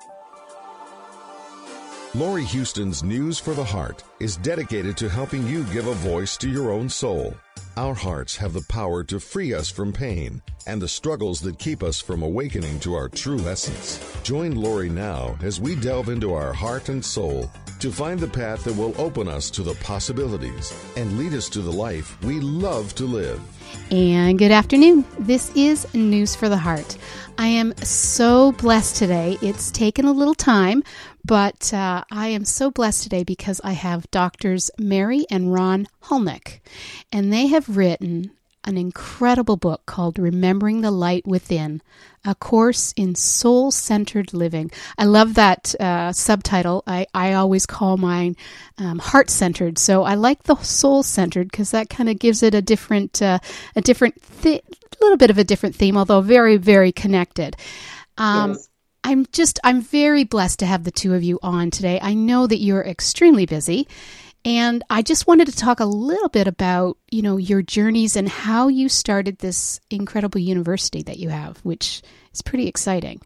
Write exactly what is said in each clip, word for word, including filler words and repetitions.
Laurie Houston's News for the Heart is dedicated to helping you give a voice to your own soul. Our hearts have the power to free us from pain and the struggles that keep us from awakening to our true essence. Join Laurie now as we delve into our heart and soul to find the path that will open us to the possibilities and lead us to the life we love to live. And good afternoon. This is News for the Heart. I am so blessed today. It's taken a little time, but uh, I am so blessed today because I have Doctors Mary and Ron Hulnick, and they have written an incredible book called Remembering the Light Within, A Course in Soul-Centered Living. I love that uh, subtitle. I, I always call mine um, heart-centered, so I like the soul-centered because that kind of gives it a different, uh, a different, th- little bit of a different theme, although very, very connected. Um, yes. I'm just, I'm very blessed to have the two of you on today. I know that you're extremely busy. And I just wanted to talk a little bit about, you know, your journeys and how you started this incredible university that you have, which is pretty exciting.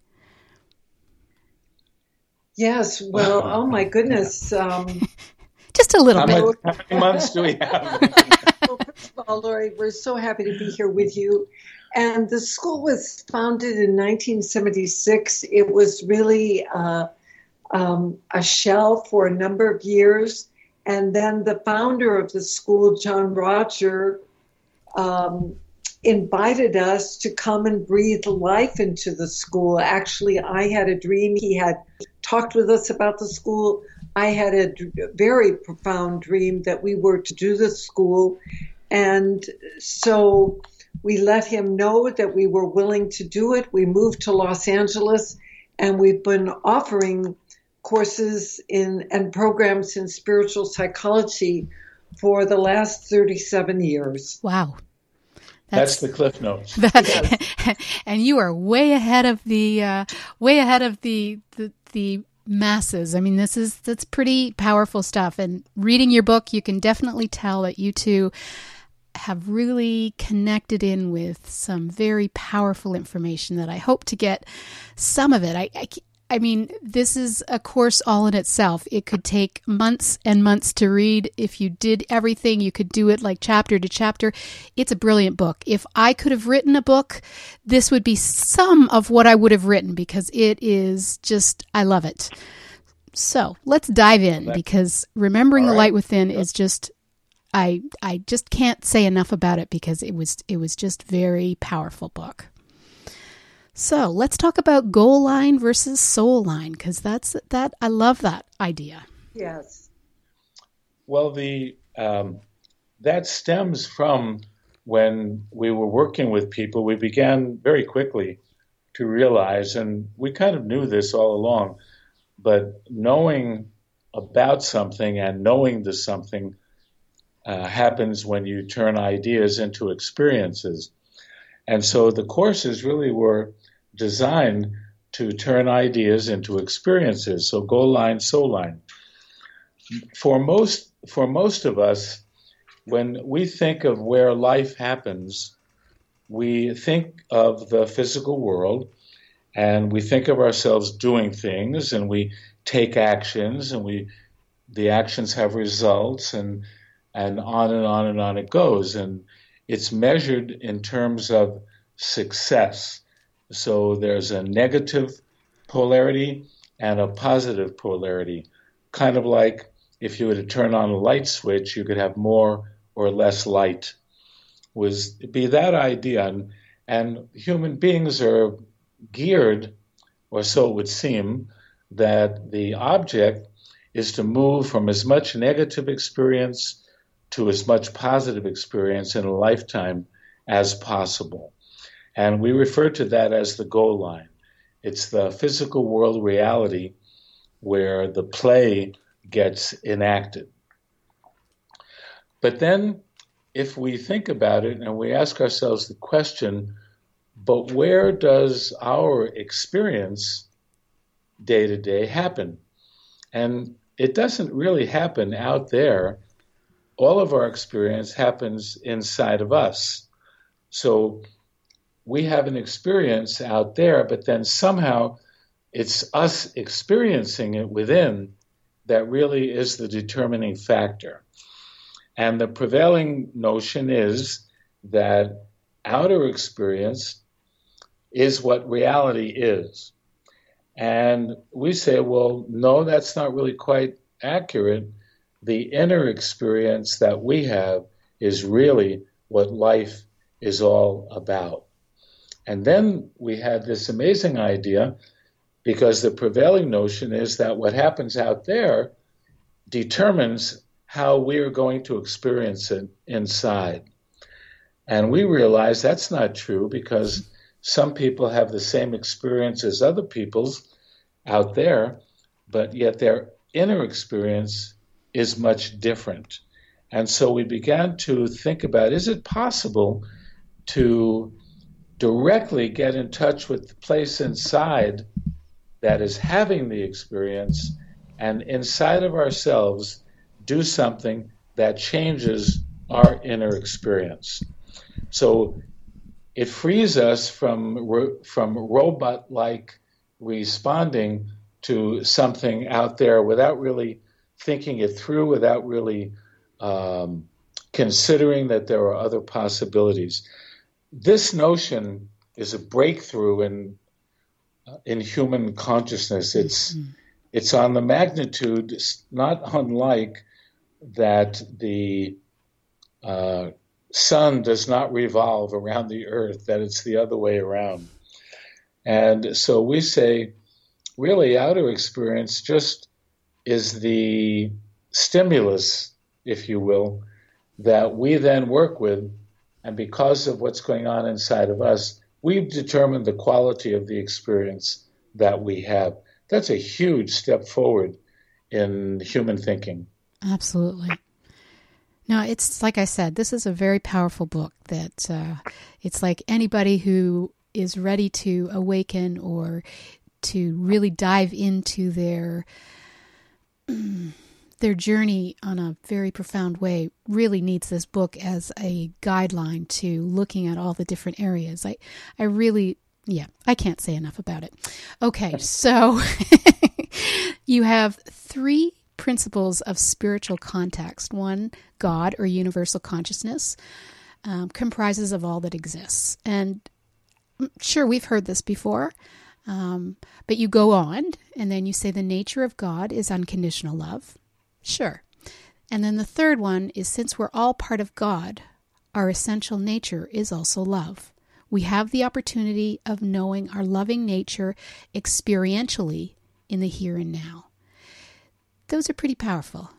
Yes. Well, oh my goodness. Um, just a little how bit. Much, how many months do we have? Well, first of all, Laurie, we're so happy to be here with you. And the school was founded in nineteen seventy-six. It was really uh, um, a shell for a number of years. And then the founder of the school, John Roger, um, invited us to come and breathe life into the school. Actually, I had a dream. He had talked with us about the school. I had a d- very profound dream that we were to do the school. And so we let him know that we were willing to do it. We moved to Los Angeles, and we've been offering courses in and programs in spiritual psychology for the last thirty-seven years. Wow. That's, That's the Cliff Notes. And you are way ahead of the uh, way ahead of the, the the masses. I mean, this is that's pretty powerful stuff. And reading your book, you can definitely tell that you two have really connected in with some very powerful information that I hope to get some of it. I, I I mean, this is a course all in itself. It could take months and months to read. If you did everything, you could do it like chapter to chapter. It's a brilliant book. If I could have written a book, this would be some of what I would have written because it is just, I love it. So let's dive in because Remembering the Light Within is just, I I just can't say enough about it because it was it was just very powerful book. So let's talk about goal line versus soul line, because that's that. I love that idea. Yes. Well, the um, that stems from when we were working with people. We began very quickly to realize, and we kind of knew this all along, but knowing about something and knowing the something uh, happens when you turn ideas into experiences. And so the courses really were designed to turn ideas into experiences. So goal line, soul line. For most, for most of us, when we think of where life happens, we think of the physical world and we think of ourselves doing things and we take actions and we, the actions have results and, and on and on and on it goes. And it's measured in terms of success. So there's a negative polarity and a positive polarity. Kind of like if you were to turn on a light switch, you could have more or less light. Was be that idea. And, and human beings are geared, or so it would seem, that the object is to move from as much negative experience to as much positive experience in a lifetime as possible. And we refer to that as the goal line. It's the physical world reality where the play gets enacted. But then if we think about it and we ask ourselves the question, but where does our experience day to day happen? And it doesn't really happen out there. All of our experience happens inside of us. So we have an experience out there, but then somehow it's us experiencing it within that really is the determining factor. And the prevailing notion is that outer experience is what reality is. And we say, well, no, that's not really quite accurate. The inner experience that we have is really what life is all about. And then we had this amazing idea, because the prevailing notion is that what happens out there determines how we are going to experience it inside. And we realize that's not true, because some people have the same experience as other people's out there, but yet their inner experience is much different. And so we began to think about, is it possible to directly get in touch with the place inside that is having the experience, and inside of ourselves do something that changes our inner experience? So it frees us from from robot-like responding to something out there without really thinking it through, without really um, considering that there are other possibilities. This notion is a breakthrough in in human consciousness. It's mm-hmm. it's on the magnitude, not unlike that the uh, sun does not revolve around the earth, that it's the other way around. And so we say, really, outer experience just is the stimulus, if you will, that we then work with. And because of what's going on inside of us, we've determined the quality of the experience that we have. That's a huge step forward in human thinking. Absolutely. No, it's like I said, this is a very powerful book that uh, it's like anybody who is ready to awaken or to really dive into their their journey on a very profound way really needs this book as a guideline to looking at all the different areas. I, I really, yeah, I can't say enough about it. Okay, so you have three principles of spiritual context. One, God or universal consciousness, um, comprises of all that exists. And sure, we've heard this before, um, but you go on and then you say the nature of God is unconditional love. Sure. And then the third one is, since we're all part of God, our essential nature is also love. We have the opportunity of knowing our loving nature experientially in the here and now. Those are pretty powerful.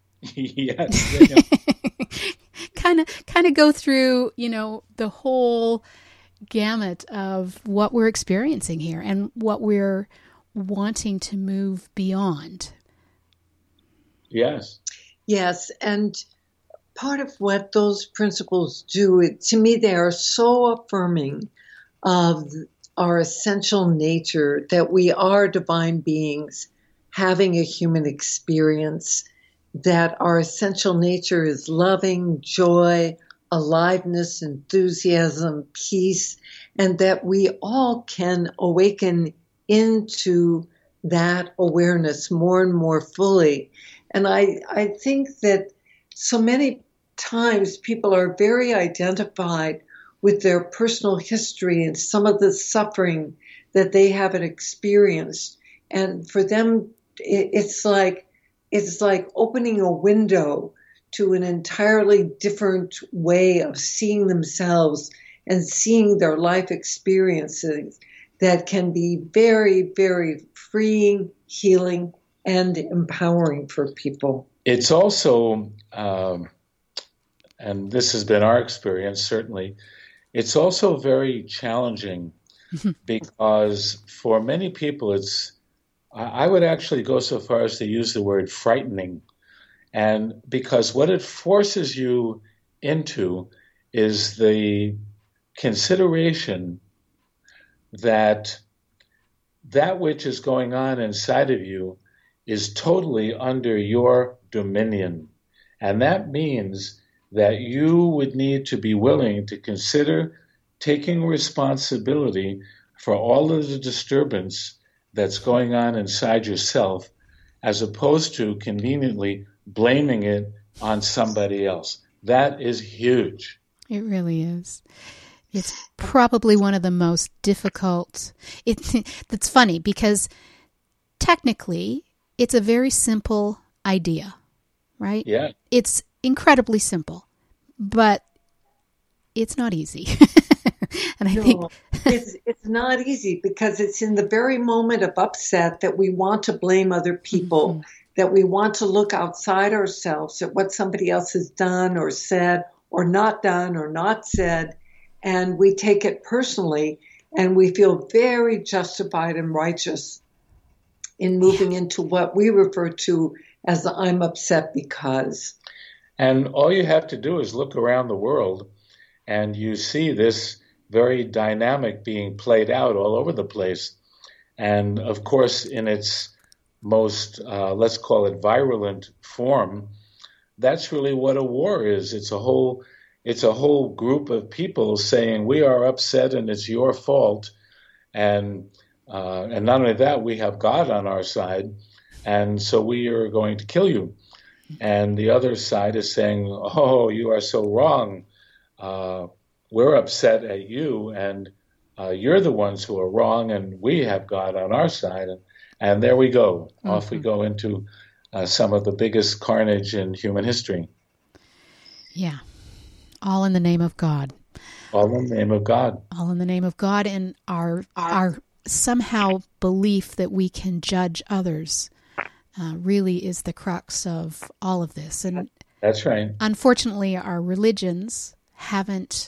Yes. Kind of kind of go through, you know, the whole gamut of what we're experiencing here and what we're wanting to move beyond. Yes. Yes, and part of what those principles do, it, to me, they are so affirming of our essential nature, that we are divine beings having a human experience, that our essential nature is loving, joy, aliveness, enthusiasm, peace, and that we all can awaken into that awareness more and more fully. And I, I think that so many times people are very identified with their personal history and some of the suffering that they haven't experienced. And for them, it, it's like it's like opening a window to an entirely different way of seeing themselves and seeing their life experiences that can be very, very freeing, healing, and empowering for people. It's also, um, and this has been our experience, certainly, it's also very challenging because for many people, it's, I would actually go so far as to use the word frightening. And because what it forces you into is the consideration that that which is going on inside of you is totally under your dominion. And that means that you would need to be willing to consider taking responsibility for all of the disturbance that's going on inside yourself, as opposed to conveniently blaming it on somebody else. That is huge. It really is. It's probably one of the most difficult. It's that's funny because technically it's a very simple idea, right? Yeah. It's incredibly simple, but it's not easy. And I no, think it's it's not easy because it's in the very moment of upset that we want to blame other people, mm-hmm. that we want to look outside ourselves at what somebody else has done or said or not done or not said, and we take it personally, and we feel very justified and righteous in moving yeah. into what we refer to as the I'm upset because. And all you have to do is look around the world, and you see this very dynamic being played out all over the place. And of course, in its most, uh, let's call it virulent form, that's really what a war is. It's a whole, it's a whole group of people saying, we are upset and it's your fault. And, uh, and not only that, we have God on our side. And so we are going to kill you. And the other side is saying, oh, you are so wrong. Uh, we're upset at you, and uh, you're the ones who are wrong, and we have God on our side. And, and there we go. Mm-hmm. Off we go into uh, some of the biggest carnage in human history. Yeah. All in the name of God. All in the name of God. All in the name of God, and our our somehow belief that we can judge others uh, really is the crux of all of this. And that's right. Unfortunately, our religions haven't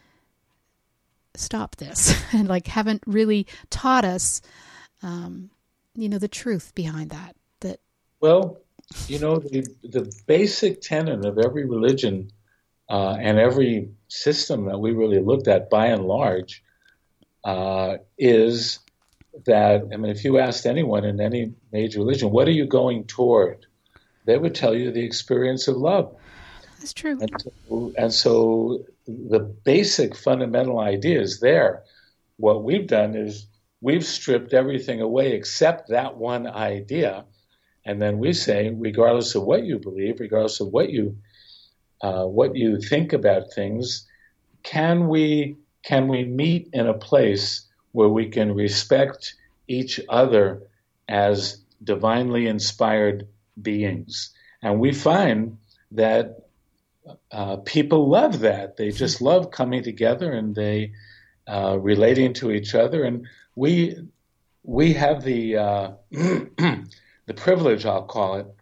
stopped this and like haven't really taught us, um, you know, the truth behind that. That well, you know, the the basic tenet of every religion uh, and every system that we really looked at, by and large, uh, is that, I mean, if you asked anyone in any major religion, what are you going toward? They would tell you the experience of love. That's true. And so, and so the basic fundamental idea is there. What we've done is we've stripped everything away except that one idea. And then we say, regardless of what you believe, regardless of what you uh, what you think about things, can we can we meet in a place where we can respect each other as divinely inspired beings? And we find that uh, people love that. They just love coming together and they uh, relating to each other. And we we have the uh, the privilege, I'll call it,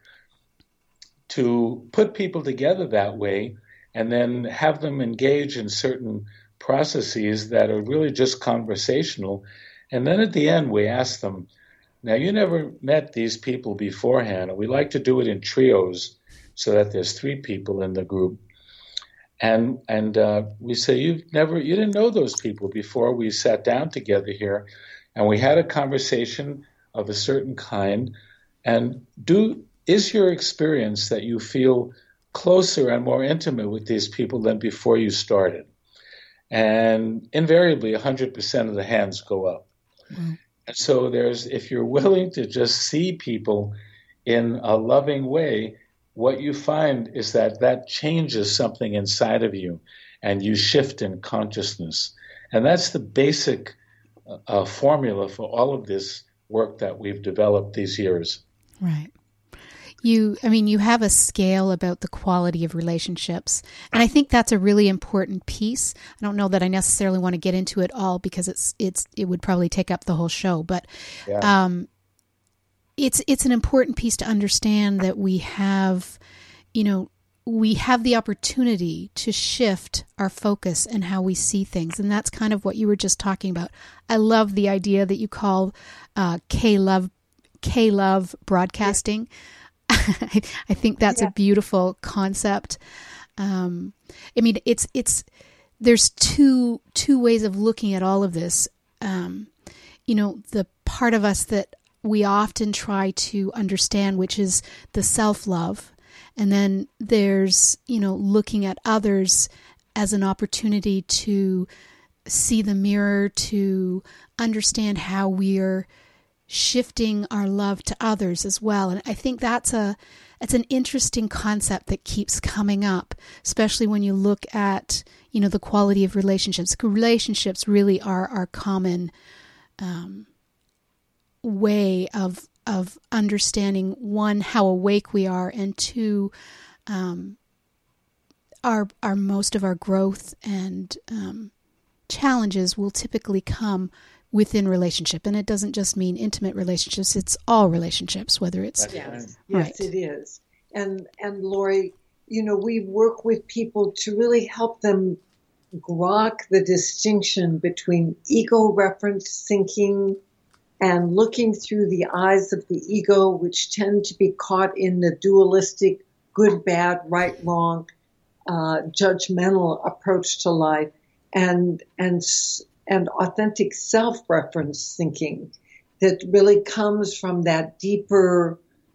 to put people together that way and then have them engage in certain processes that are really just conversational. And then at the end, we ask them, now, you never met these people beforehand, and we like to do it in trios so that there's three people in the group. And and uh, we say, you've never, you didn't know those people before we sat down together here, and we had a conversation of a certain kind. And do is your experience that you feel closer and more intimate with these people than before you started? And invariably, one hundred percent of the hands go up. Mm. And so there's, if you're willing to just see people in a loving way, what you find is that that changes something inside of you and you shift in consciousness. And that's the basic uh, formula for all of this work that we've developed these years. Right. You, I mean, you have a scale about the quality of relationships. And I think that's a really important piece. I don't know that I necessarily want to get into it all because it's, it's, it would probably take up the whole show, but, yeah. um, it's, it's an important piece to understand that we have, you know, we have the opportunity to shift our focus and how we see things. And that's kind of what you were just talking about. I love the idea that you call, uh, K-Love, K-Love broadcasting. Yeah. I, I think that's yeah. a beautiful concept. Um, I mean, it's it's there's two two ways of looking at all of this. Um, you know, the part of us that we often try to understand, which is the self-love, and then there's, you know, looking at others as an opportunity to see the mirror, to understand how we're shifting our love to others as well. And I think that's a it's an interesting concept that keeps coming up, especially when you look at, you know, the quality of relationships. Relationships really are our common um, way of of understanding, one, how awake we are, and two, um, our our most of our growth and um, challenges will typically come within relationship. And it doesn't just mean intimate relationships, it's all relationships, whether it's... Yes, right. yes, it is. And, and Lori, you know, we work with people to really help them grok the distinction between ego reference thinking and looking through the eyes of the ego, which tend to be caught in the dualistic good, bad, right, wrong, uh, judgmental approach to life, and and and authentic self-reference thinking that really comes from that deeper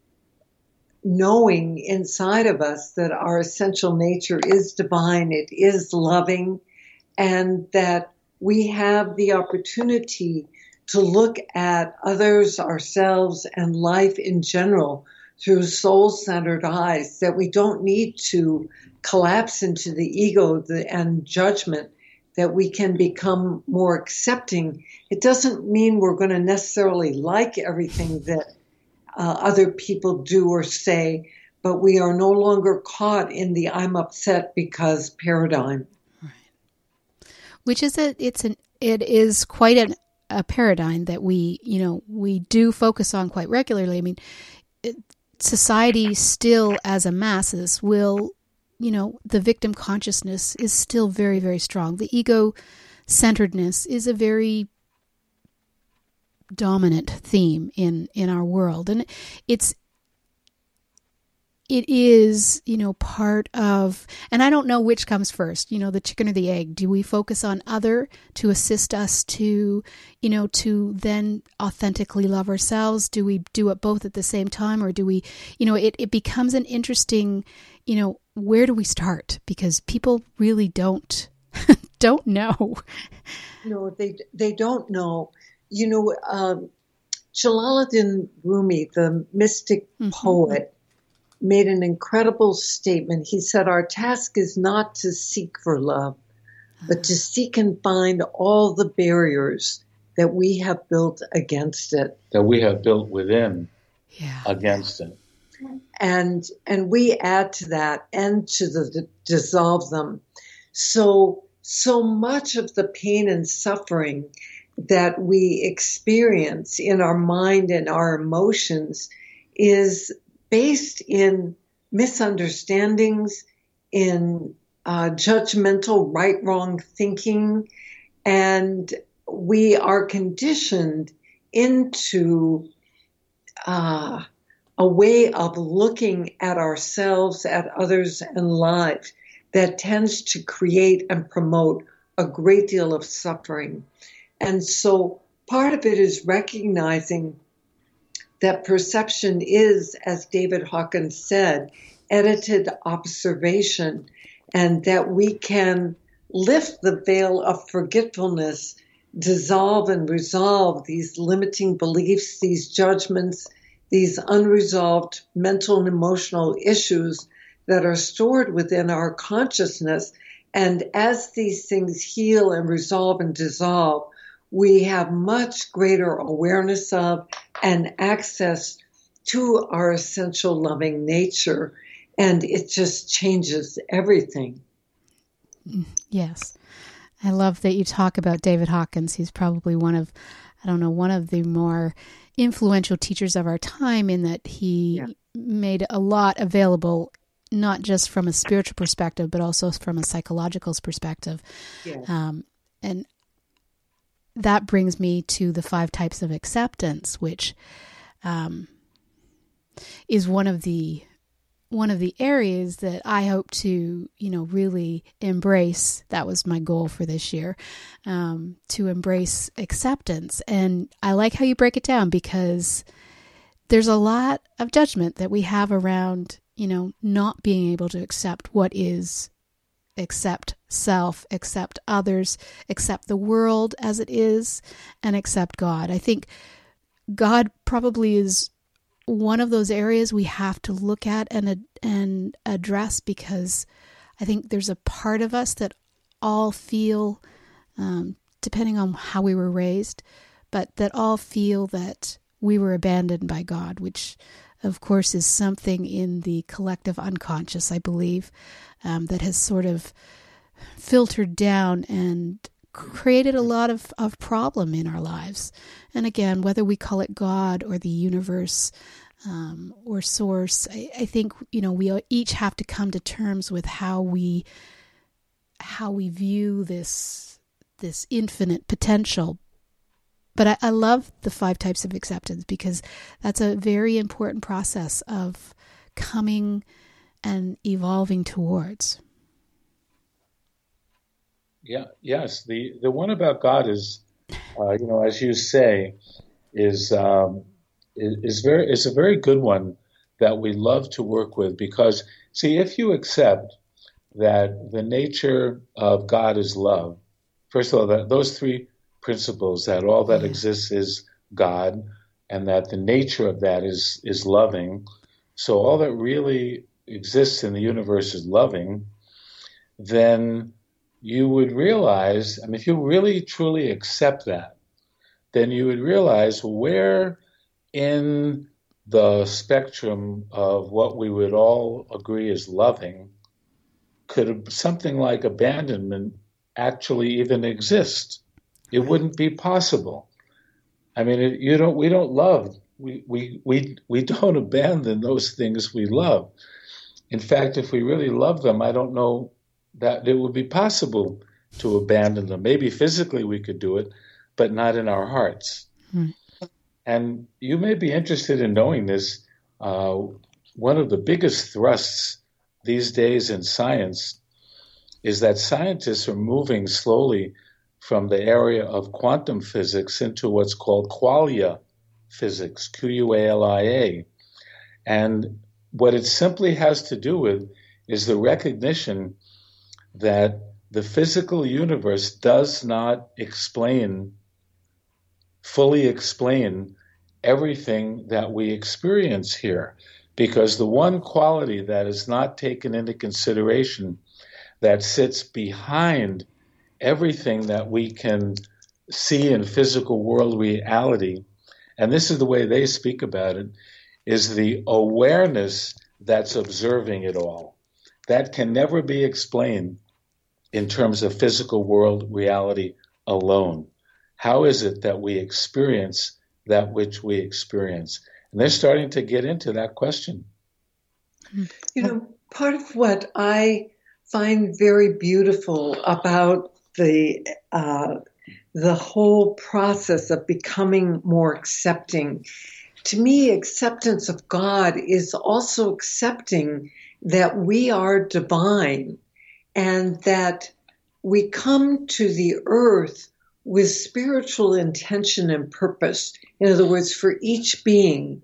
knowing inside of us that our essential nature is divine, it is loving, and that we have the opportunity to look at others, ourselves, and life in general through soul-centered eyes, that we don't need to collapse into the ego and judgment, that we can become more accepting. It doesn't mean we're going to necessarily like everything that uh, other people do or say, but we are no longer caught in the I'm upset because paradigm. Right. Which is a, it's an, it is quite an, a paradigm that we, you know, we do focus on quite regularly. I mean, it, society still as a masses will, you know, the victim consciousness is still very, very strong. The ego-centeredness is a very dominant theme in, in our world. And it's, it is, you know, part of, and I don't know which comes first, you know, the chicken or the egg. Do we focus on other to assist us to, you know, to then authentically love ourselves? Do we do it both at the same time? Or do we, you know, it, it becomes an interesting, you know, where do we start? Because people really don't, don't know. No, they, they don't know. You know, um, Jalaluddin Rumi, the mystic mm-hmm. poet, made an incredible statement. He said, our task is not to seek for love, but to seek and find all the barriers that we have built against it. That we have built within yeah. against it. And and we add to that and to the, the dissolve them. So, so much of the pain and suffering that we experience in our mind and our emotions is based in misunderstandings, in uh, judgmental right-wrong thinking, and we are conditioned into uh, a way of looking at ourselves, at others, and lives that tends to create and promote a great deal of suffering. And so part of it is recognizing that perception is, as David Hawkins said, edited observation, and that we can lift the veil of forgetfulness, dissolve and resolve these limiting beliefs, these judgments, these unresolved mental and emotional issues that are stored within our consciousness. And as these things heal and resolve and dissolve, we have much greater awareness of and access to our essential loving nature. And it just changes everything. Yes. I love that you talk about David Hawkins. He's probably one of, I don't know, one of the more influential teachers of our time, in that he yeah. made a lot available, not just from a spiritual perspective, but also from a psychological perspective. Yeah. Um, and that brings me to the five types of acceptance, which um, is one of the one of the areas that I hope to, you know, really embrace. That was my goal for this year, um, to embrace acceptance. And I like how you break it down, because there's a lot of judgment that we have around, you know, not being able to accept what is, accept self, accept others, accept the world as it is, and accept God. I think God probably is one of those areas we have to look at and and address, because I think there's a part of us that all feel, um, depending on how we were raised, but that all feel that we were abandoned by God, which of course is something in the collective unconscious, I believe, um, that has sort of filtered down and created a lot of, of problem in our lives. And again, whether we call it God or the universe um, or source, I, I think, you know, we each have to come to terms with how we how we view this this infinite potential. But I, I love the five types of acceptance, because that's a very important process of coming and evolving towards. Yeah, yes. The, the one about God is, uh, you know, as you say, is, um, is is very is a very good one that we love to work with, because, see, if you accept that the nature of God is love, first of all, that those three principles, that all that exists is God, and that the nature of that is is loving. So all that really exists in the universe is loving. Then you would realize, I mean, if you really truly accept that, then you would realize where in the spectrum of what we would all agree is loving could something like abandonment actually even exist. It wouldn't be possible. I mean, it, you don't. We don't love. We, we we we don't abandon those things we love. In fact, if we really love them, I don't know that it would be possible to abandon them. Maybe physically we could do it, but not in our hearts. Hmm. And you may be interested in knowing this. Uh, one of the biggest thrusts these days in science is that scientists are moving slowly from the area of quantum physics into what's called qualia physics, Q U A L I A. And what it simply has to do with is the recognition that the physical universe does not explain, fully explain everything that we experience here. Because the one quality that is not taken into consideration, that sits behind everything that we can see in physical world reality, and this is the way they speak about it, is the awareness that's observing it all. That can never be explained in terms of physical world reality alone. How is it that we experience that which we experience? And they're starting to get into that question. You know, part of what I find very beautiful about the uh, the whole process of becoming more accepting, to me, acceptance of God is also accepting that we are divine and that we come to the earth with spiritual intention and purpose. In other words, for each being,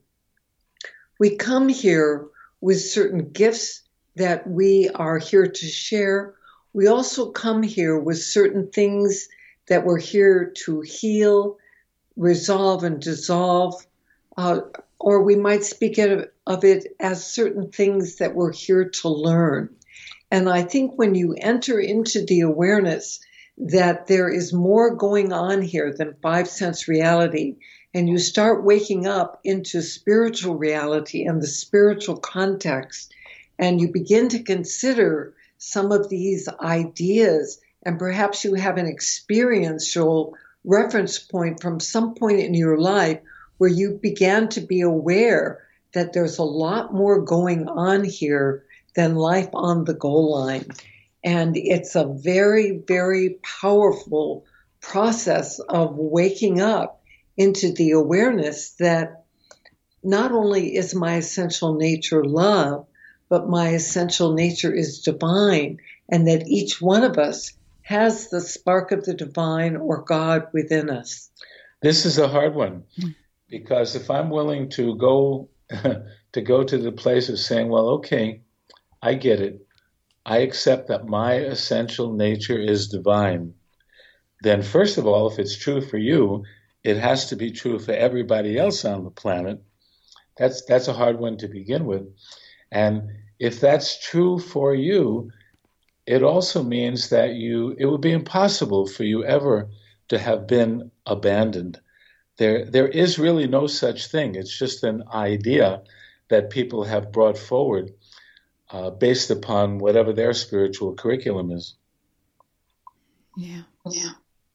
we come here with certain gifts that we are here to share. We also come here with certain things that we're here to heal, resolve, and dissolve. Uh, or we might speak of, of it as certain things that we're here to learn. And I think when you enter into the awareness that there is more going on here than five sense reality, and you start waking up into spiritual reality and the spiritual context, and you begin to consider some of these ideas, and perhaps you have an experiential reference point from some point in your life where you began to be aware that there's a lot more going on here than life on the goal line. And it's a very, very powerful process of waking up into the awareness that not only is my essential nature love, but my essential nature is divine, and that each one of us has the spark of the divine or God within us. This is a hard one, because if I'm willing to go to go to the place of saying, well, okay, I get it. I accept that my essential nature is divine. Then first of all, if it's true for you, it has to be true for everybody else on the planet. That's that's a hard one to begin with. And if that's true for you, it also means that you it would be impossible for you ever to have been abandoned. There there is really no such thing. It's just an idea that people have brought forward uh, based upon whatever their spiritual curriculum is. Yeah. Yeah.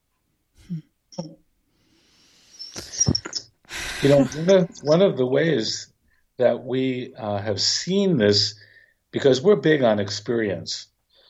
You know, one of, one of the ways that we uh, have seen this, because we're big on experience.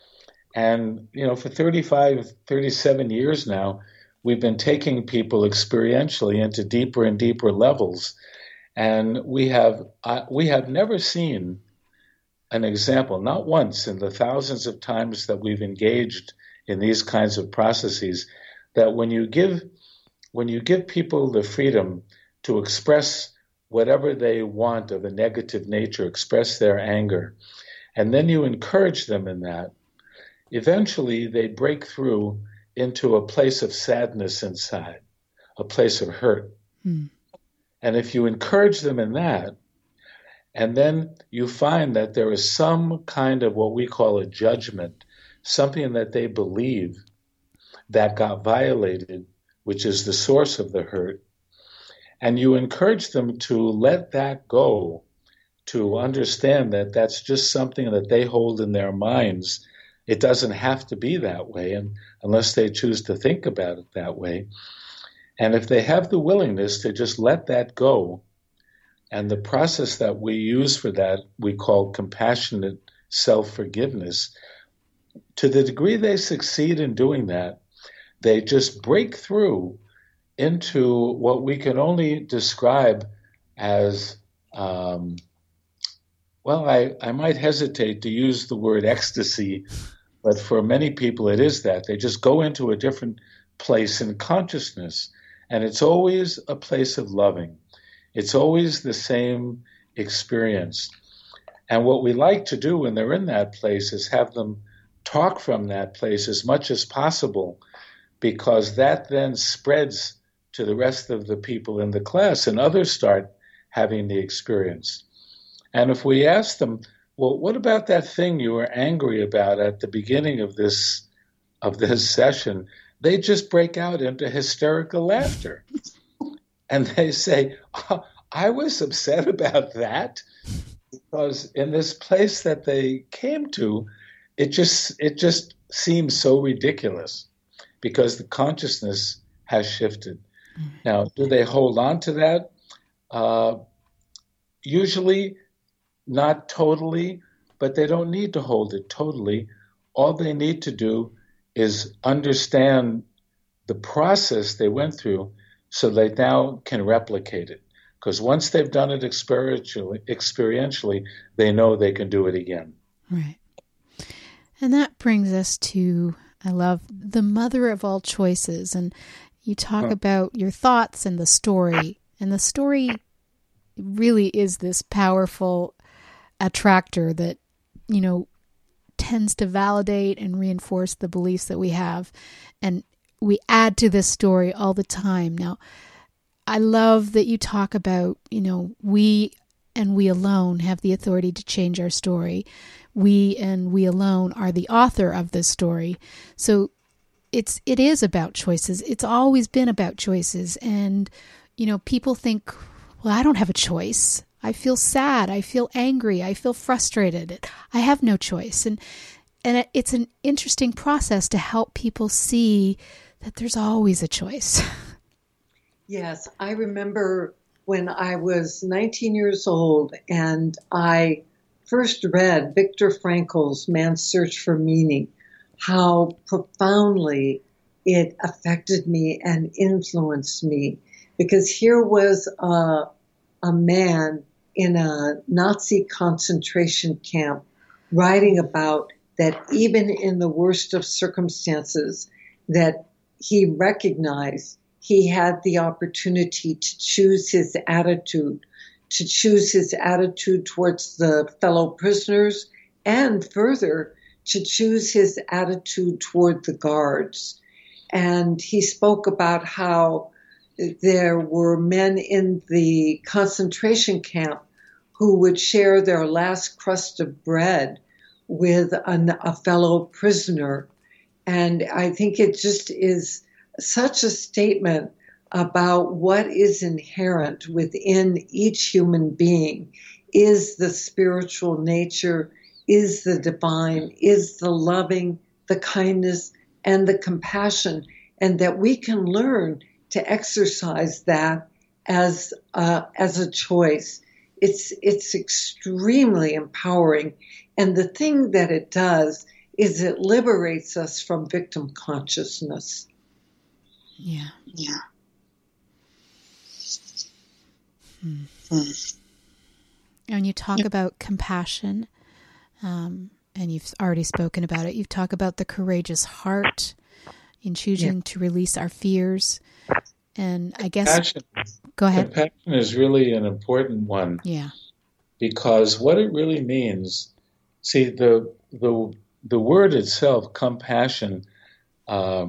And, you know, for thirty-five, thirty-seven years now, we've been taking people experientially into deeper and deeper levels. And we have uh, we have never seen an example, not once in the thousands of times that we've engaged in these kinds of processes, that when you give when you give people the freedom to express whatever they want of a negative nature, express their anger, and then you encourage them in that, eventually they break through into a place of sadness inside, a place of hurt. Hmm. And if you encourage them in that, and then you find that there is some kind of what we call a judgment, something that they believe that got violated, which is the source of the hurt, and you encourage them to let that go, to understand that that's just something that they hold in their minds. It doesn't have to be that way, and unless they choose to think about it that way. And if they have the willingness to just let that go, and the process that we use for that we call compassionate self-forgiveness, to the degree they succeed in doing that, they just break through into what we can only describe as, um, well, I, I might hesitate to use the word ecstasy, but for many people it is that. They just go into a different place in consciousness, and it's always a place of loving. It's always the same experience. And what we like to do when they're in that place is have them talk from that place as much as possible, because that then spreads to the rest of the people in the class, and others start having the experience. And if we ask them, well, what about that thing you were angry about at the beginning of this of this session? They just break out into hysterical laughter. And they say, oh, I was upset about that, because in this place that they came to, it just it just seems so ridiculous, because the consciousness has shifted. Mm-hmm. Now, do they hold on to that? Uh, usually not totally, but they don't need to hold it totally. All they need to do is understand the process they went through so they now can replicate it. Because once they've done it experientially, experientially, they know they can do it again. Right. And that brings us to, I love, the mother of all choices. And you talk oh. about your thoughts and the story. And the story really is this powerful attractor that, you know, tends to validate and reinforce the beliefs that we have. And we add to this story all the time. Now, I love that you talk about, you know, we and we alone have the authority to change our story. We and we alone are the author of this story. So it's it is about choices. It's always been about choices. And, you know, people think, well, I don't have a choice. I feel sad. I feel angry. I feel frustrated. I have no choice. And and it's an interesting process to help people see that there's always a choice. Yes, I remember when I was nineteen years old and I first read Viktor Frankl's Man's Search for Meaning, how profoundly it affected me and influenced me. Because here was a, a man in a Nazi concentration camp writing about that even in the worst of circumstances, that he recognized he had the opportunity to choose his attitude, to choose his attitude towards the fellow prisoners, and further, to choose his attitude toward the guards. And he spoke about how there were men in the concentration camp who would share their last crust of bread with an, a fellow prisoner. And I think it just is such a statement about what is inherent within each human being, is the spiritual nature, is the divine, is the loving, the kindness, and the compassion, and that we can learn to exercise that as uh, as a choice. It's it's extremely empowering, and the thing that it does is it liberates us from victim consciousness. Yeah, yeah. Hmm. Hmm. And you talk yeah. about compassion, um, and you've already spoken about it. You've talked about the courageous heart in choosing yeah. to release our fears. And I guess, compassion, go ahead. Compassion is really an important one. Yeah. Because what it really means, see, the the the word itself, compassion, uh,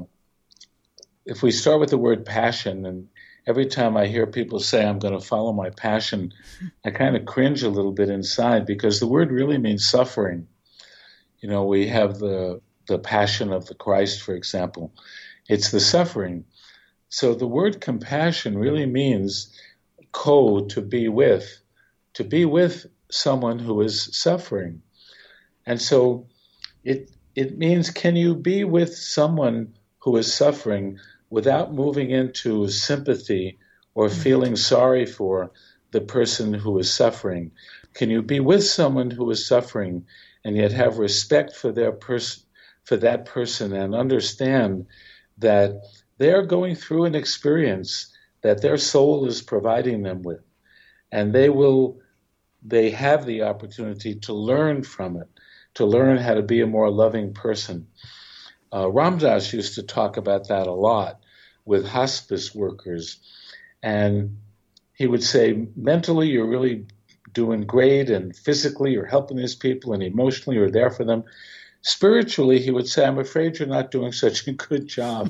if we start with the word passion, and every time I hear people say, I'm going to follow my passion, I kind of cringe a little bit inside, because the word really means suffering. You know, we have the the passion of the Christ, for example. It's the suffering. So the word compassion really means co, to be with, to be with someone who is suffering. And so it it means, can you be with someone who is suffering without moving into sympathy or feeling sorry for the person who is suffering? Can you be with someone who is suffering and yet have respect for their person, for that person, and understand that they're going through an experience that their soul is providing them with, and they will, they have the opportunity to learn from it, to learn how to be a more loving person. Uh, Ram Dass used to talk about that a lot with hospice workers, and he would say, mentally you're really doing great, and physically you're helping these people, and emotionally you're there for them. Spiritually, he would say, I'm afraid you're not doing such a good job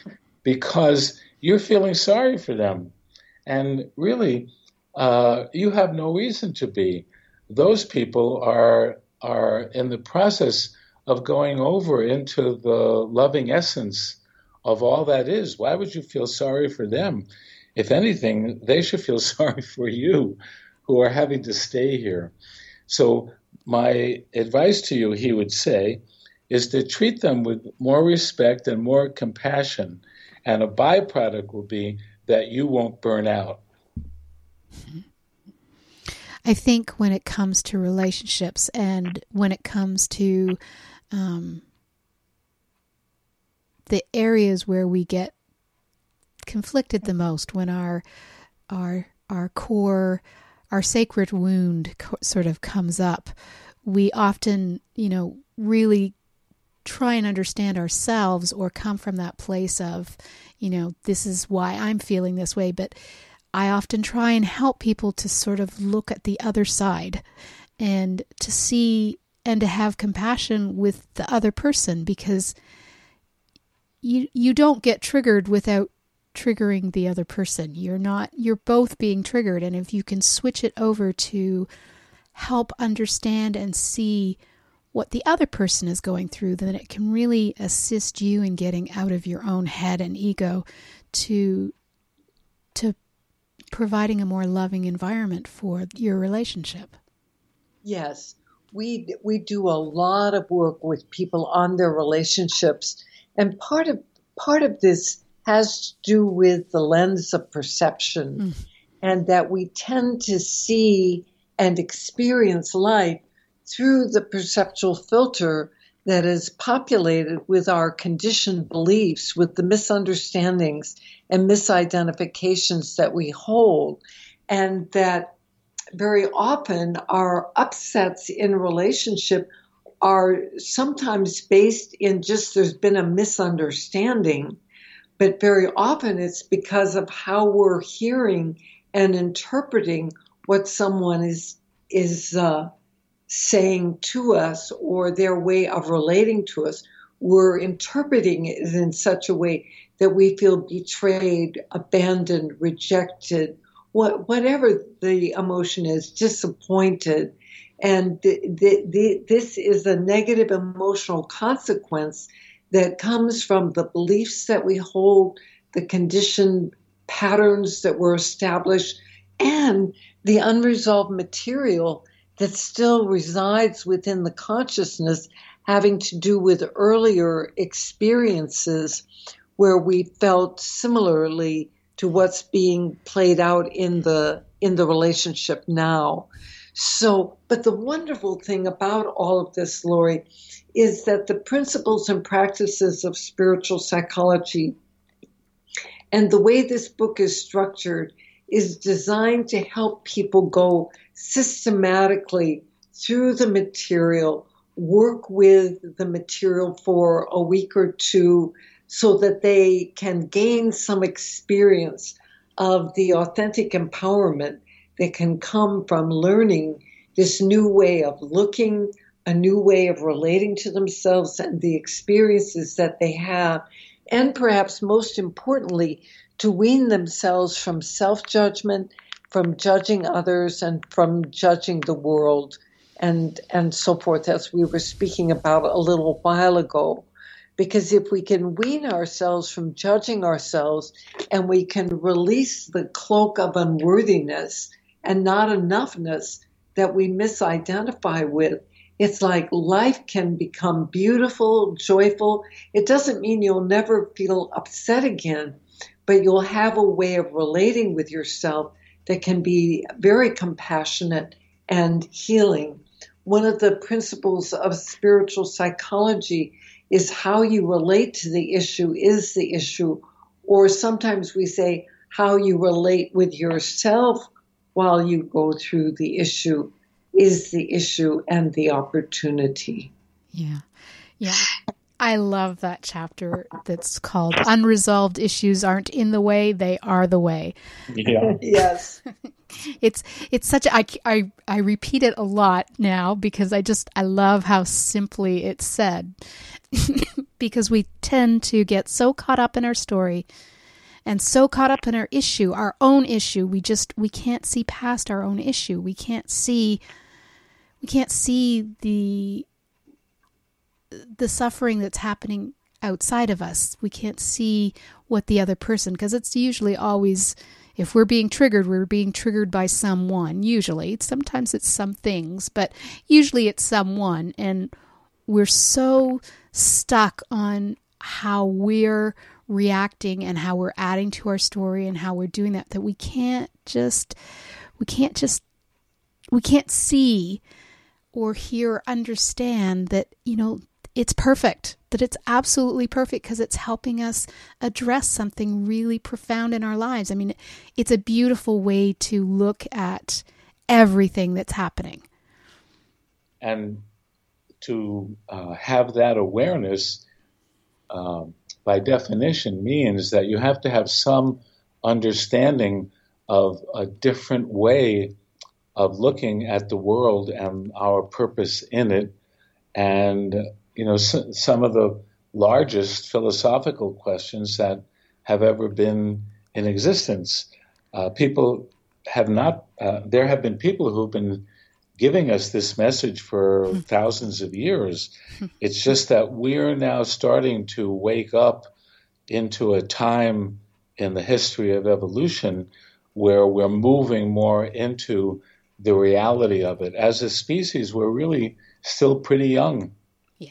because you're feeling sorry for them. And really, uh, you have no reason to be. Those people are are in the process of going over into the loving essence of all that is. Why would you feel sorry for them? If anything, they should feel sorry for you, who are having to stay here. So my advice to you, he would say, is to treat them with more respect and more compassion. And a byproduct will be that you won't burn out. I think when it comes to relationships, and when it comes to um, the areas where we get conflicted the most, when our our our core, our sacred wound co- sort of comes up, we often, you know, really try and understand ourselves, or come from that place of, you know, this is why I'm feeling this way. But I often try and help people to sort of look at the other side, and to see and to have compassion with the other person, because you you don't get triggered without triggering the other person. You're not, you're both being triggered. And if you can switch it over to help understand and see what the other person is going through, then it can really assist you in getting out of your own head and ego to to providing a more loving environment for your relationship. Yes, we we do a lot of work with people on their relationships, and part of part of this has to do with the lens of perception, mm. and that we tend to see and experience life through the perceptual filter that is populated with our conditioned beliefs, with the misunderstandings and misidentifications that we hold, and that very often our upsets in relationship are sometimes based in just there's been a misunderstanding, but very often it's because of how we're hearing and interpreting what someone is is uh, saying to us, or their way of relating to us. We're interpreting it in such a way that we feel betrayed, abandoned, rejected, what, whatever the emotion is, disappointed. And the, the, the, this is a negative emotional consequence that comes from the beliefs that we hold, the conditioned patterns that were established, and the unresolved material that still resides within the consciousness, having to do with earlier experiences where we felt similarly to what's being played out in the in the relationship now. So, but the wonderful thing about all of this, Lori, is that the principles and practices of spiritual psychology and the way this book is structured is designed to help people go systematically through the material, work with the material for a week or two so that they can gain some experience of the authentic empowerment that can come from learning this new way of looking, a new way of relating to themselves and the experiences that they have, and perhaps most importantly, to wean themselves from self-judgment, from judging others, and from judging the world, and, and so forth, as we were speaking about a little while ago. Because if we can wean ourselves from judging ourselves and we can release the cloak of unworthiness and not enoughness that we misidentify with, it's like life can become beautiful, joyful. It doesn't mean you'll never feel upset again, but you'll have a way of relating with yourself that can be very compassionate and healing. One of the principles of spiritual psychology is how you relate to the issue is the issue, or sometimes we say how you relate with yourself while you go through the issue is the issue and the opportunity. Yeah. Yeah. I love that chapter that's called Unresolved Issues Aren't in the Way, They Are the Way. Yeah. Yes. It's it's such a, I, I, I repeat it a lot now because I just, I love how simply it's said. Because we tend to get so caught up in our story and so caught up in our issue, our own issue. We just, we can't see past our own issue. We can't see, we can't see the, the suffering that's happening outside of us. We can't see what the other person, because it's usually always, if we're being triggered, we're being triggered by someone. Usually, sometimes it's some things, but usually it's someone. And we're so stuck on how we're reacting and how we're adding to our story and how we're doing that, that we can't just, we can't just, we can't see or hear or understand that, you know, it's perfect, that it's absolutely perfect because it's helping us address something really profound in our lives. I mean, it's a beautiful way to look at everything that's happening. And to uh, have that awareness, uh, by definition, means that you have to have some understanding of a different way of looking at the world and our purpose in it. And, you know, so, some of the largest philosophical questions that have ever been in existence. Uh, people have not, uh, there have been people who've been giving us this message for thousands of years. It's just that we're now starting to wake up into a time in the history of evolution where we're moving more into the reality of it. As a species, we're really still pretty young. Yeah.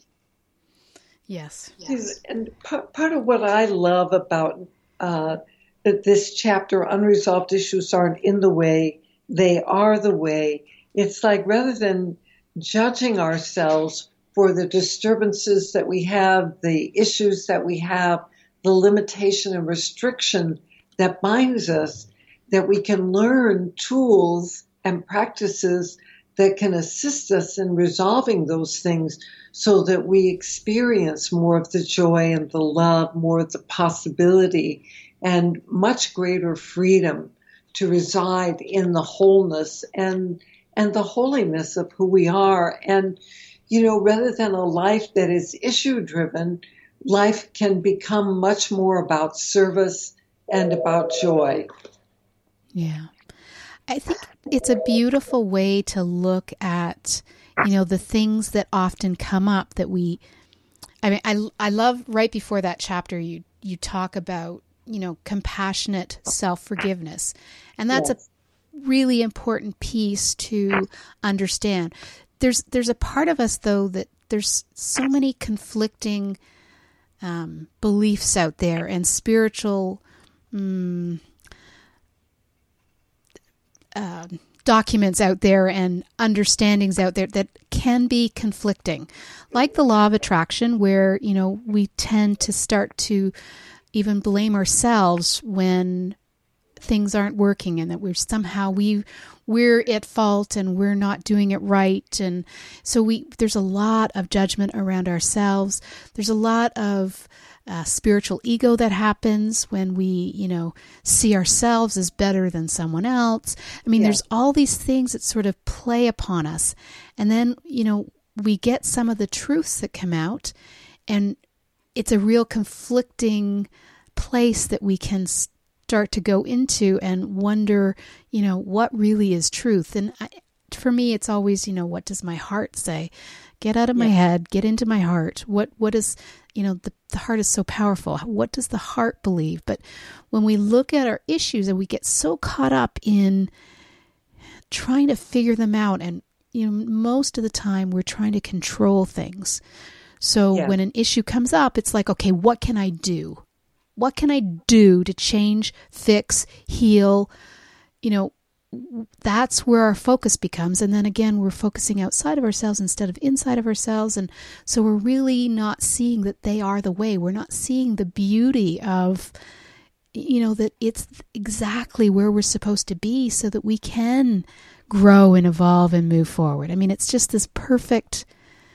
Yes. yes. And part, part of what I love about uh, this chapter, Unresolved Issues Aren't in the Way, They Are the Way. It's like rather than judging ourselves for the disturbances that we have, the issues that we have, the limitation and restriction that binds us, that we can learn tools and practices that can assist us in resolving those things so that we experience more of the joy and the love, more of the possibility, and much greater freedom to reside in the wholeness and and the holiness of who we are. And, you know, rather than a life that is issue-driven, life can become much more about service and about joy. Yeah. I think it's a beautiful way to look at, you know, the things that often come up that we, I mean, I, I love right before that chapter, you, you talk about, you know, compassionate self-forgiveness. And that's yes. a really important piece to understand. There's, there's a part of us though, that there's so many conflicting um, beliefs out there and spiritual, um, Uh, documents out there and understandings out there that can be conflicting, like the law of attraction, where, you know, we tend to start to even blame ourselves when things aren't working and that we're somehow we we're at fault and we're not doing it right. And so we there's a lot of judgment around ourselves. There's a lot of Uh, spiritual ego that happens when we, you know, see ourselves as better than someone else. I mean, yeah. there's all these things that sort of play upon us. And then, you know, we get some of the truths that come out, and it's a real conflicting place that we can start to go into and wonder, you know, what really is truth. And I, for me, it's always, you know, what does my heart say? Get out of yeah. my head, get into my heart. What, what is, you know, the, the heart is so powerful. What does the heart believe? But when we look at our issues and we get so caught up in trying to figure them out, and, you know, most of the time we're trying to control things. So yeah. when an issue comes up, it's like, okay, what can I do? What can I do to change, fix, heal? You know, that's where our focus becomes. And then again, we're focusing outside of ourselves instead of inside of ourselves. And so we're really not seeing that they are the way. We're not seeing the beauty of, you know, that it's exactly where we're supposed to be so that we can grow and evolve and move forward. I mean, it's just this perfect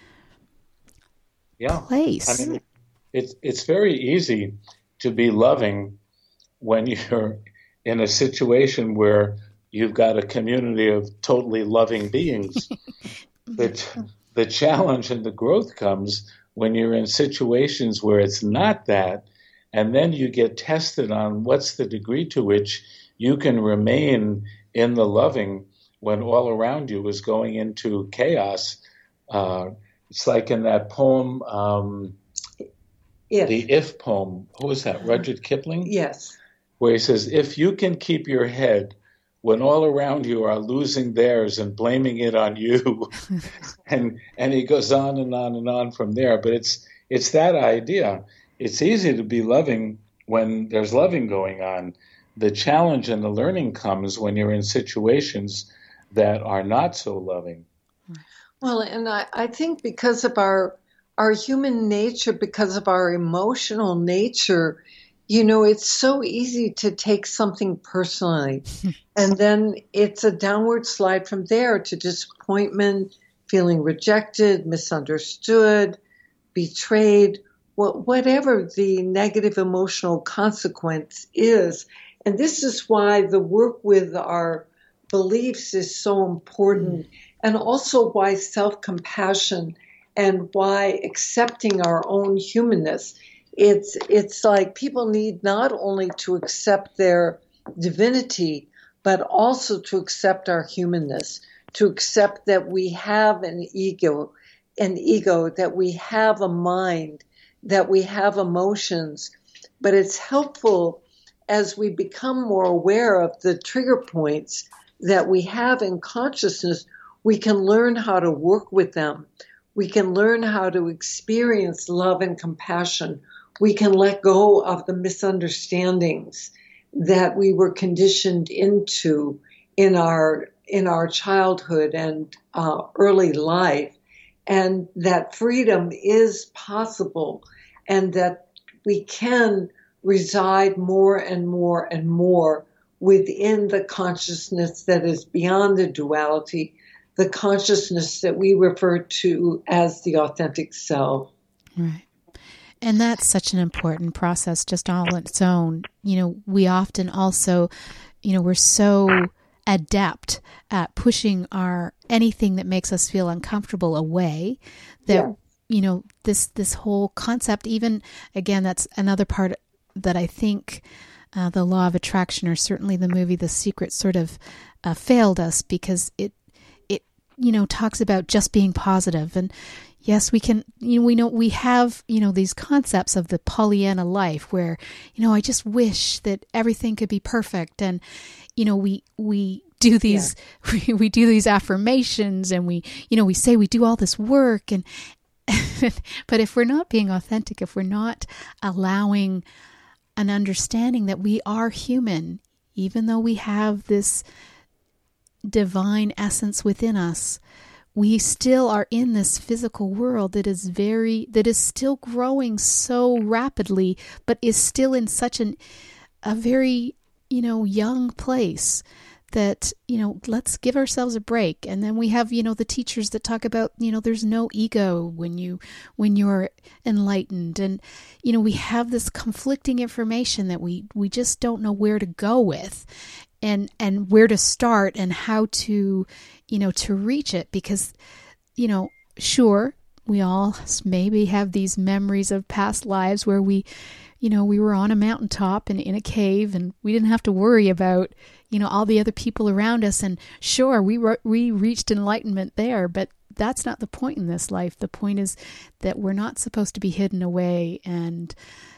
yeah. place. I mean, it's, it's very easy to be loving when you're in a situation where you've got a community of totally loving beings. the, the challenge and the growth comes when you're in situations where it's not that, and then you get tested on what's the degree to which you can remain in the loving when all around you is going into chaos. Uh, it's like in that poem, um, if. the If poem. Who was that, Rudyard Kipling? Yes. Where he says, if you can keep your head when all around you are losing theirs and blaming it on you, and and he goes on and on and on from there. But it's it's that idea. It's easy to be loving when there's loving going on. The challenge and the learning comes when you're in situations that are not so loving. Well, and I, I think because of our our human nature, because of our emotional nature, you know, it's so easy to take something personally. And then it's a downward slide from there to disappointment, feeling rejected, misunderstood, betrayed, whatever the negative emotional consequence is. And this is why the work with our beliefs is so important, and also why self-compassion and why accepting our own humanness. It's it's like people need not only to accept their divinity, but also to accept our humanness, to accept that we have an ego, an ego, that we have a mind, that we have emotions. But it's helpful as we become more aware of the trigger points that we have in consciousness, we can learn how to work with them. We can learn how to experience love and compassion. We can let go of the misunderstandings that we were conditioned into in our in our childhood and uh, early life, and that freedom is possible, and that we can reside more and more and more within the consciousness that is beyond the duality, the consciousness that we refer to as the authentic self. Right. And that's such an important process just all on its own. You know, we often also, you know, we're so adept at pushing our anything that makes us feel uncomfortable away that, yeah. you know, this this whole concept, even, again, that's another part that I think uh, the law of attraction, or certainly the movie The Secret, sort of uh, failed us, because it, it, you know, talks about just being positive. And yes, we can, you know, we know we have, you know, these concepts of the Pollyanna life where, you know, I just wish that everything could be perfect. And, you know, we, we, do these, yeah. we, we do these affirmations, and we, you know, we say we do all this work, and, but if we're not being authentic, if we're not allowing an understanding that we are human, even though we have this divine essence within us, we still are in this physical world that is very, that is still growing so rapidly, but is still in such an, a very, you know, young place. That, you know, let's give ourselves a break. And then we have, you know, the teachers that talk about, you know, there's no ego when you, when you're enlightened. And, you know, we have this conflicting information that we, we just don't know where to go with, and, and where to start, and how to, you know, to reach it. Because, you know, sure, we all maybe have these memories of past lives where we, you know, we were on a mountaintop and in a cave, and we didn't have to worry about, you know, all the other people around us. And sure, we re- we reached enlightenment there, but that's not the point in this life. The point is that we're not supposed to be hidden away, and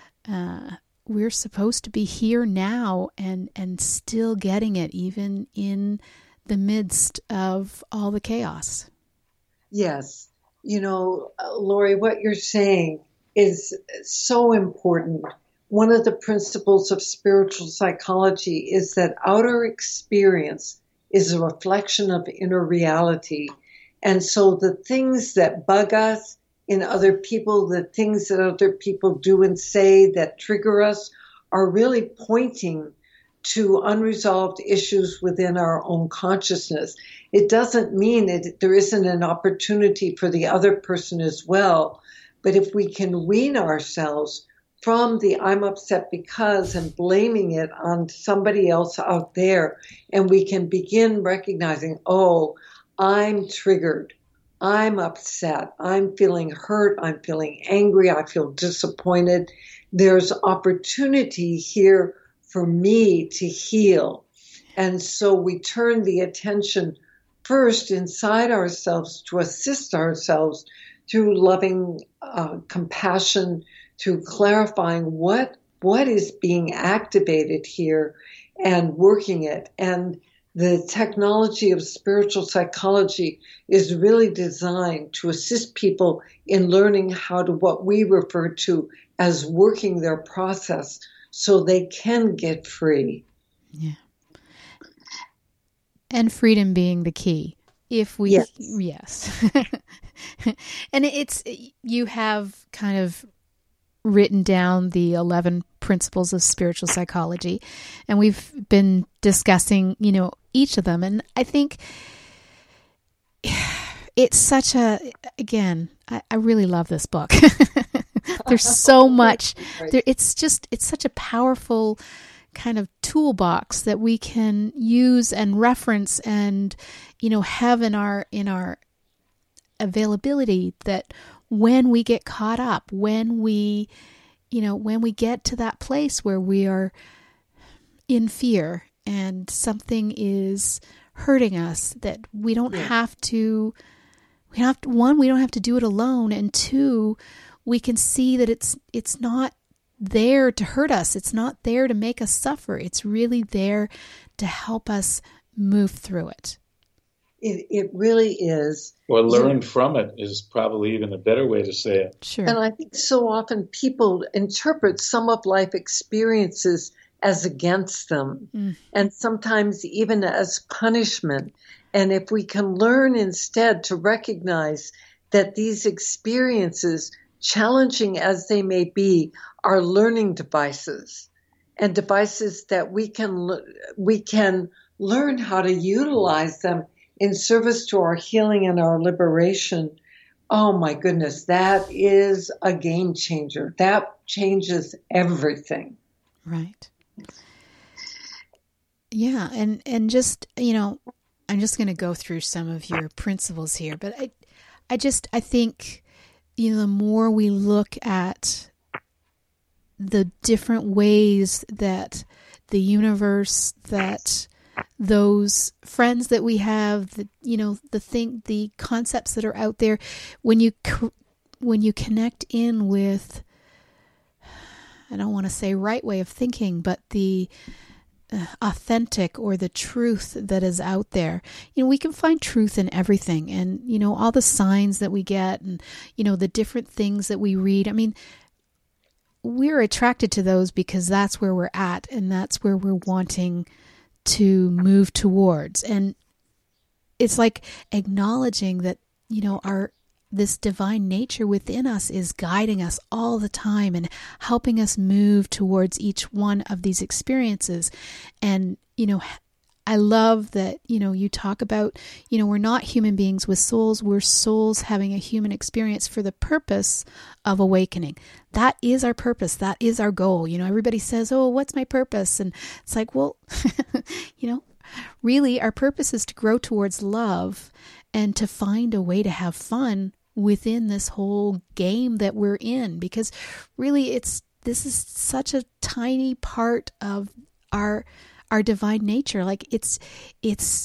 uh, we're supposed to be here now, and, and still getting it, even in the midst of all the chaos. Yes. You know, Lori, what you're saying is so important. One of the principles of spiritual psychology is that outer experience is a reflection of inner reality. And so the things that bug us in other people, the things that other people do and say that trigger us, are really pointing to unresolved issues within our own consciousness. It doesn't mean that there isn't an opportunity for the other person as well. But if we can wean ourselves from the I'm upset because and blaming it on somebody else out there, and we can begin recognizing, oh, I'm triggered, I'm upset, I'm feeling hurt, I'm feeling angry, I feel disappointed. There's opportunity here for me to heal. And so we turn the attention first inside ourselves to assist ourselves through loving uh, compassion, through clarifying what what is being activated here and working it. And the technology of spiritual psychology is really designed to assist people in learning how to, what we refer to as working their process, so they can get free. Yeah. And freedom being the key. If we, yes. yes. And it's, you have kind of written down the eleven principles of spiritual psychology, and we've been discussing, you know, each of them. And I think it's such a, again, I, I really love this book. There's so much, there, it's just, it's such a powerful kind of toolbox that we can use and reference and, you know, have in our, in our availability, that when we get caught up, when we, you know, when we get to that place where we are in fear and something is hurting us, that we don't yeah. have to, we have to, one, we don't have to do it alone. And two, we can see that it's, it's not there to hurt us. It's not there to make us suffer. It's really there to help us move through it. It, it really is. Or learn from it is probably even a better way to say it. Sure. And I think so often people interpret some of life experiences as against them, mm. and sometimes even as punishment. And if we can learn instead to recognize that these experiences, challenging as they may be, are learning devices, and devices that we can we can learn how to utilize them in service to our healing and our liberation. Oh my goodness, that is a game changer. That changes everything. Right. Yeah, and and just, you know, I'm just going to go through some of your principles here, but I I just I think you know, the more we look at the different ways that the universe, that those friends that we have, the, you know, the thing, the concepts that are out there, when you when you connect in with, I don't want to say right way of thinking, but the uh, authentic or the truth that is out there, you know, we can find truth in everything. And, you know, all the signs that we get and, you know, the different things that we read. I mean, we're attracted to those because that's where we're at and that's where we're wanting to move towards. And it's like acknowledging that, you know, our this divine nature within us is guiding us all the time and helping us move towards each one of these experiences. And, you know, I love that, you know, you talk about, you know, we're not human beings with souls. We're souls having a human experience for the purpose of awakening. That is our purpose. That is our goal. You know, everybody says, oh, what's my purpose? And it's like, well, you know, really our purpose is to grow towards love and to find a way to have fun within this whole game that we're in, because really it's, this is such a tiny part of our, our divine nature. Like it's, it's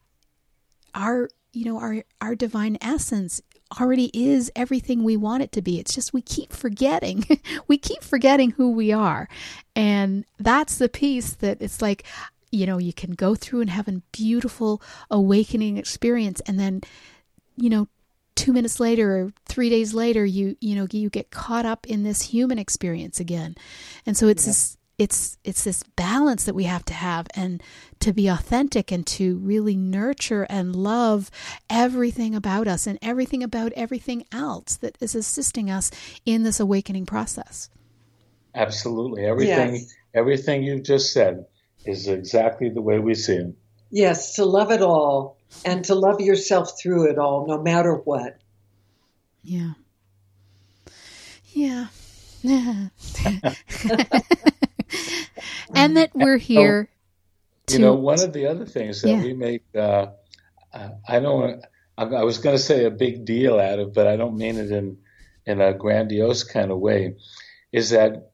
our, you know, our, our divine essence already is everything we want it to be. It's just, we keep forgetting, we keep forgetting who we are. And that's the piece that it's like, you know, you can go through and have a beautiful awakening experience. And then, you know, two minutes later or three days later, you, you know, you get caught up in this human experience again. And so it's yeah. this, it's, it's this balance that we have to have and to be authentic and to really nurture and love everything about us and everything about everything else that is assisting us in this awakening process. Absolutely. Everything, yes. everything you've just said is exactly the way we see it. Yes, to love it all and to love yourself through it all, no matter what. Yeah. Yeah. And that we're here oh, to... You know, one of the other things that yeah. we make, uh, I don't I was going to say a big deal out of, but I don't mean it in, in a grandiose kind of way, is that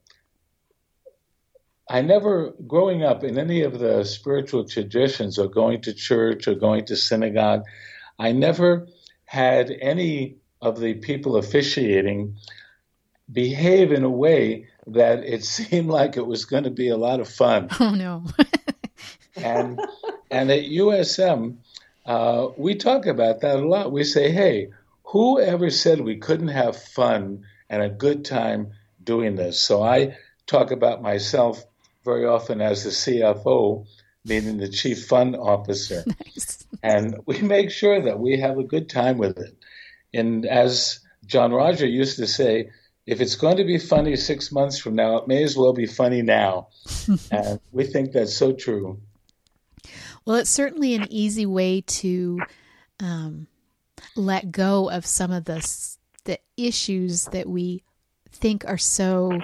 I never, growing up in any of the spiritual traditions or going to church or going to synagogue, I never had any of the people officiating behave in a way that it seemed like it was going to be a lot of fun. Oh, no. and and at U S M, uh, we talk about that a lot. We say, hey, who ever said we couldn't have fun and a good time doing this? So I talk about myself very often as the C F O, meaning the Chief Fun Officer. Nice. And we make sure that we have a good time with it. And as John Roger used to say, if it's going to be funny six months from now, it may as well be funny now. And we think that's so true. Well, it's certainly an easy way to um, let go of some of the, the issues that we think are so,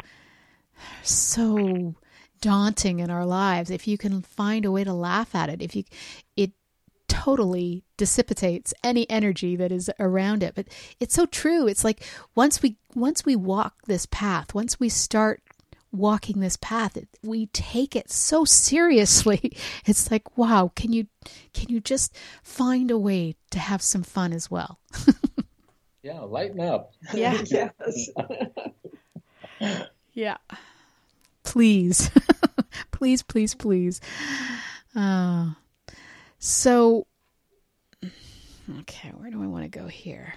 so daunting in our lives. If you can find a way to laugh at it, if you, it totally dissipates any energy that is around it. But it's so true. It's like once we once we walk this path, once we start walking this path, it, we take it so seriously. It's like, wow, can you can you just find a way to have some fun as well? Yeah, lighten up. Yeah. Yes. Yeah. Please. please, please, please. Uh, so, okay, where do I want to go here?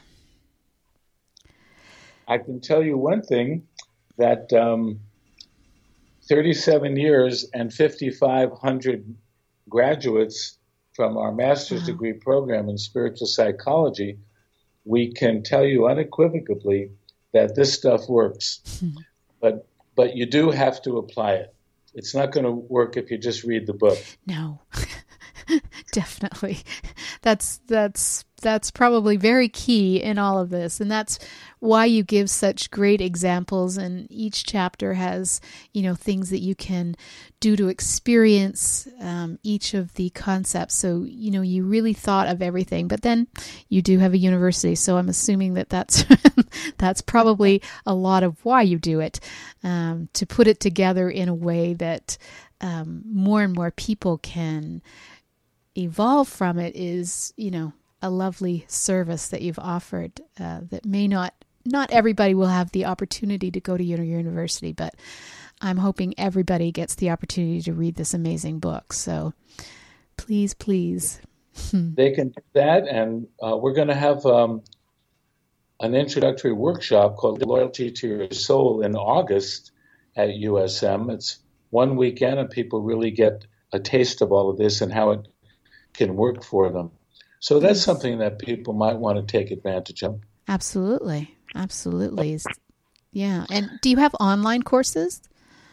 I can tell you one thing, that um, thirty-seven years and fifty-five hundred graduates from our master's wow. degree program in spiritual psychology, we can tell you unequivocally that this stuff works. but but you do have to apply it. It's not going to work if you just read the book. No, definitely. that's that's that's probably very key in all of this, and that's why you give such great examples, and each chapter has, you know, things that you can do to experience um, each of the concepts. So, you know, you really thought of everything, but then you do have a university, so I'm assuming that that's that's probably a lot of why you do it, um, to put it together in a way that um, more and more people can evolve from it is, you know, a lovely service that you've offered uh, that may not, not everybody will have the opportunity to go to your university, but I'm hoping everybody gets the opportunity to read this amazing book. So please, please. They can do that. And uh, we're going to have um, an introductory workshop called Loyalty to Your Soul in August at U S M. It's one weekend and people really get a taste of all of this and how it can work for them. So that's something that people might want to take advantage of. Absolutely. Absolutely. Yeah. And do you have online courses?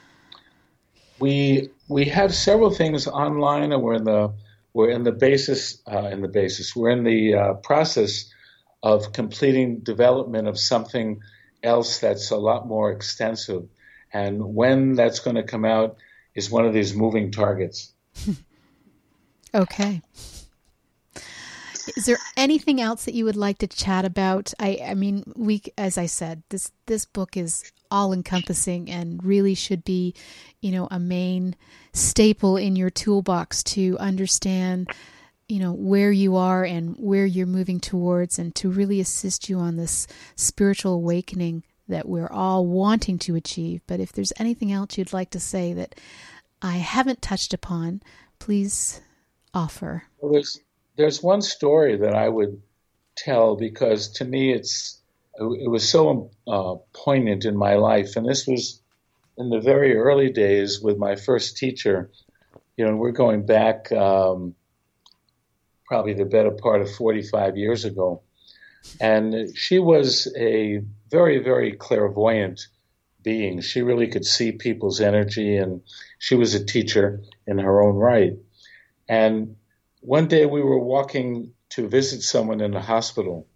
We we have several things online, and we're in the we're in the basis uh, in the basis. We're in the uh, process of completing development of something else that's a lot more extensive. And when that's going to come out is one of these moving targets. Okay. Is there anything else that you would like to chat about? I, I mean, we, as I said, this, this book is all encompassing and really should be, you know, a main staple in your toolbox to understand, you know, where you are and where you're moving towards, and to really assist you on this spiritual awakening that we're all wanting to achieve. But if there's anything else you'd like to say that I haven't touched upon, please offer. Well, there's there's one story that I would tell, because to me it's it was so uh, poignant in my life, and this was in the very early days with my first teacher. You know, we're going back um, probably the better part of forty-five years ago, and she was a very, very clairvoyant being. She really could see people's energy, and she was a teacher in her own right. And one day we were walking to visit someone in the hospital,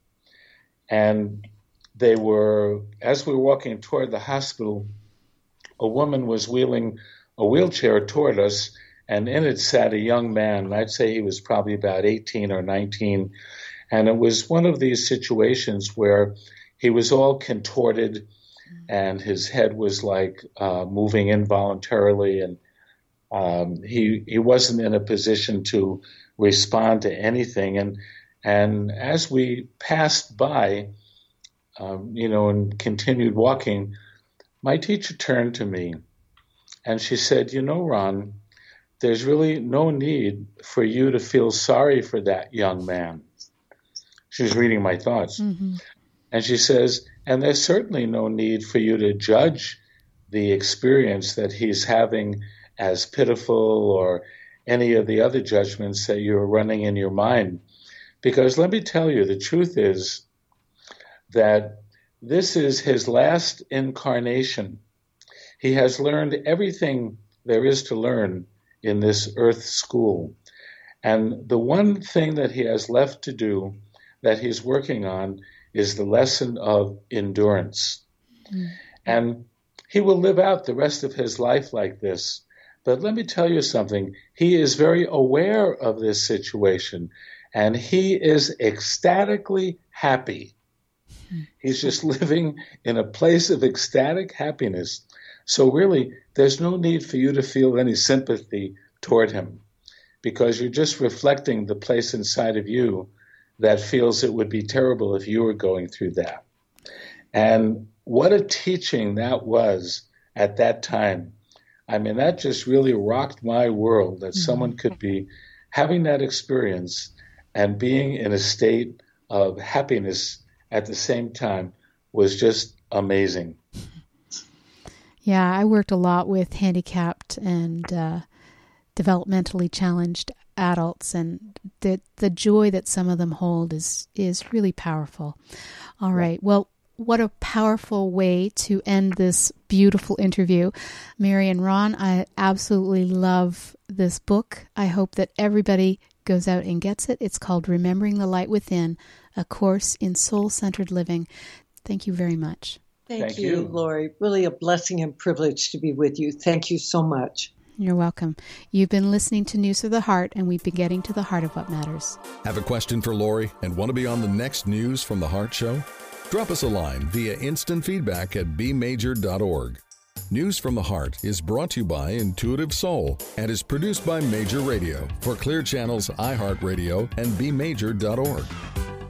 and they were, as we were walking toward the hospital, a woman was wheeling a wheelchair toward us, and in it sat a young man. I'd say he was probably about eighteen or nineteen. And it was one of these situations where he was all contorted, and his head was like uh, moving involuntarily, and um, he he wasn't in a position to respond to anything. And and as we passed by, um, you know, and continued walking, my teacher turned to me, and she said, "You know, Ron, there's really no need for you to feel sorry for that young man." She was reading my thoughts. Mm-hmm. And she says, and there's certainly no need for you to judge the experience that he's having as pitiful, or any of the other judgments that you're running in your mind. Because let me tell you, the truth is that this is his last incarnation. He has learned everything there is to learn in this earth school. And the one thing that he has left to do, that he's working on, is the lesson of endurance. Mm-hmm. And he will live out the rest of his life like this. But let me tell you something. He is very aware of this situation, and he is ecstatically happy. Mm-hmm. He's just living in a place of ecstatic happiness. So really, there's no need for you to feel any sympathy toward him, because you're just reflecting the place inside of you that feels it would be terrible if you were going through that. And what a teaching that was at that time. I mean, that just really rocked my world, that mm-hmm. someone could be having that experience and being in a state of happiness at the same time was just amazing. Yeah, I worked a lot with handicapped and uh, developmentally challenged adults, and the the joy that some of them hold is is really powerful. All right. Well, what a powerful way to end this beautiful interview. Mary and Ron, I absolutely love this book. I hope that everybody goes out and gets it. It's called Remembering the Light Within, a course in soul-centered living. Thank you very much. Thank, Thank you, you, Lori. Really a blessing and privilege to be with you. Thank you so much. You're welcome. You've been listening to News for the Heart, and we've been getting to the heart of what matters. Have a question for Lori and want to be on the next News from the Heart show? Drop us a line via instant feedback at b major dot org. News from the Heart is brought to you by Intuitive Soul and is produced by Major Radio for Clear Channel's iHeartRadio and b major dot org.